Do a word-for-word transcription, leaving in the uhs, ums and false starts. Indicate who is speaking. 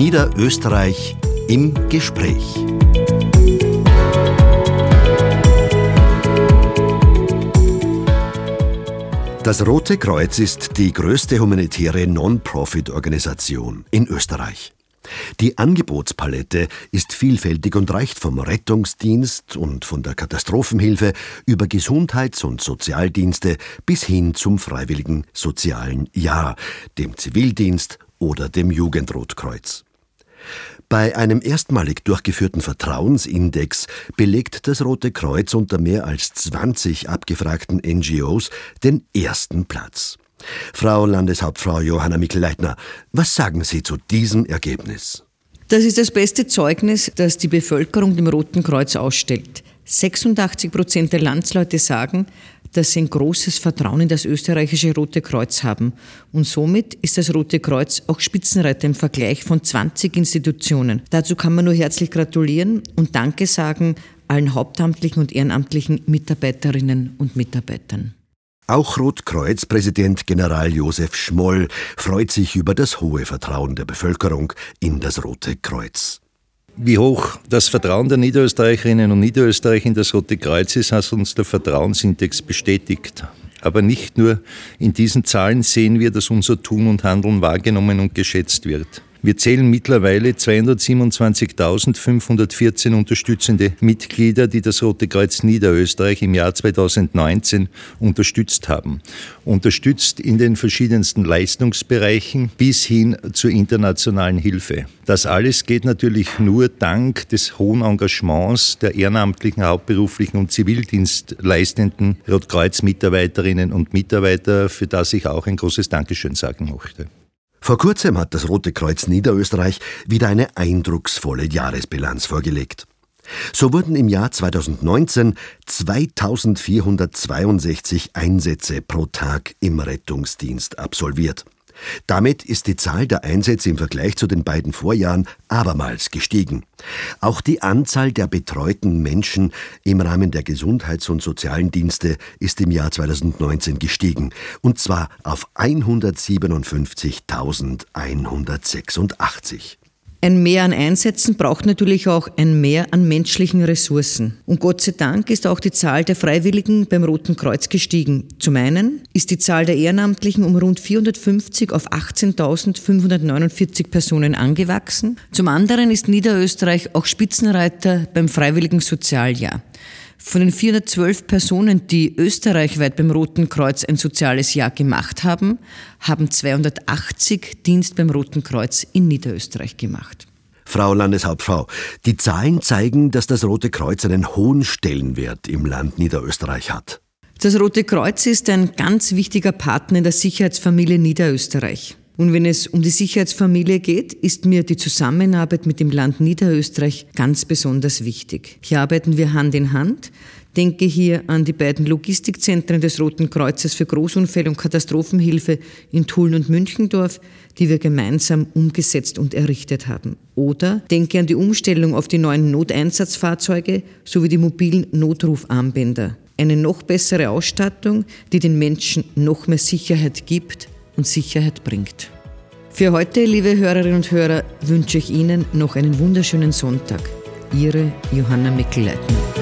Speaker 1: Niederösterreich im Gespräch. Das Rote Kreuz ist die größte humanitäre Non-Profit-Organisation in Österreich. Die Angebotspalette ist vielfältig und reicht vom Rettungsdienst und von der Katastrophenhilfe über Gesundheits- und Sozialdienste bis hin zum freiwilligen sozialen Jahr, dem Zivildienst oder dem Jugendrotkreuz. Bei einem erstmalig durchgeführten Vertrauensindex belegt das Rote Kreuz unter mehr als zwanzig abgefragten N G Os den ersten Platz. Frau Landeshauptfrau Johanna Mikl-Leitner, was sagen Sie zu diesem Ergebnis?
Speaker 2: Das ist das beste Zeugnis, das die Bevölkerung dem Roten Kreuz ausstellt. sechsundachtzig Prozent der Landsleute sagen, dass sie ein großes Vertrauen in das österreichische Rote Kreuz haben. Und somit ist das Rote Kreuz auch Spitzenreiter im Vergleich von zwanzig Institutionen. Dazu kann man nur herzlich gratulieren und Danke sagen allen hauptamtlichen und ehrenamtlichen Mitarbeiterinnen und Mitarbeitern.
Speaker 1: Auch Rotkreuz-Präsident General Josef Schmoll freut sich über das hohe Vertrauen der Bevölkerung in das Rote Kreuz.
Speaker 3: Wie hoch das Vertrauen der Niederösterreicherinnen und Niederösterreicher in das Rote Kreuz ist, hat uns der Vertrauensindex bestätigt. Aber nicht nur in diesen Zahlen sehen wir, dass unser Tun und Handeln wahrgenommen und geschätzt wird. Wir zählen mittlerweile zweihundertsiebenundzwanzigtausendfünfhundertvierzehn unterstützende Mitglieder, die das Rote Kreuz Niederösterreich im Jahr zweitausendneunzehn unterstützt haben. Unterstützt in den verschiedensten Leistungsbereichen bis hin zur internationalen Hilfe. Das alles geht natürlich nur dank des hohen Engagements der ehrenamtlichen, hauptberuflichen und Zivildienstleistenden Rotkreuz-Mitarbeiterinnen und Mitarbeiter, für das ich auch ein großes Dankeschön sagen möchte.
Speaker 1: Vor kurzem hat das Rote Kreuz Niederösterreich wieder eine eindrucksvolle Jahresbilanz vorgelegt. So wurden im Jahr zweitausendneunzehn zweitausendvierhundertzweiundsechzig Einsätze pro Tag im Rettungsdienst absolviert. Damit ist die Zahl der Einsätze im Vergleich zu den beiden Vorjahren abermals gestiegen. Auch die Anzahl der betreuten Menschen im Rahmen der Gesundheits- und sozialen Dienste ist im Jahr zweitausendneunzehn gestiegen, und zwar auf hundertsiebenundfünfzigtausendeinhundertsechsundachtzig.
Speaker 2: Ein Mehr an Einsätzen braucht natürlich auch ein Mehr an menschlichen Ressourcen. Und Gott sei Dank ist auch die Zahl der Freiwilligen beim Roten Kreuz gestiegen. Zum einen ist die Zahl der Ehrenamtlichen um rund vierhundertfünfzig auf achtzehntausendfünfhundertneunundvierzig Personen angewachsen. Zum anderen ist Niederösterreich auch Spitzenreiter beim Freiwilligen Sozialjahr. Von den vierhundertzwölf Personen, die österreichweit beim Roten Kreuz ein soziales Jahr gemacht haben, haben zweihundertachtzig Dienst beim Roten Kreuz in Niederösterreich gemacht.
Speaker 1: Frau Landeshauptfrau, die Zahlen zeigen, dass das Rote Kreuz einen hohen Stellenwert im Land Niederösterreich hat.
Speaker 2: Das Rote Kreuz ist ein ganz wichtiger Partner in der Sicherheitsfamilie Niederösterreich. Und wenn es um die Sicherheitsfamilie geht, ist mir die Zusammenarbeit mit dem Land Niederösterreich ganz besonders wichtig. Hier arbeiten wir Hand in Hand. Denke hier an die beiden Logistikzentren des Roten Kreuzes für Großunfälle und Katastrophenhilfe in Tulln und Münchendorf, die wir gemeinsam umgesetzt und errichtet haben. Oder denke an die Umstellung auf die neuen Noteinsatzfahrzeuge sowie die mobilen Notrufarmbänder. Eine noch bessere Ausstattung, die den Menschen noch mehr Sicherheit gibt und Sicherheit bringt. Für heute, liebe Hörerinnen und Hörer, wünsche ich Ihnen noch einen wunderschönen Sonntag. Ihre Johanna Mikl-Leitner.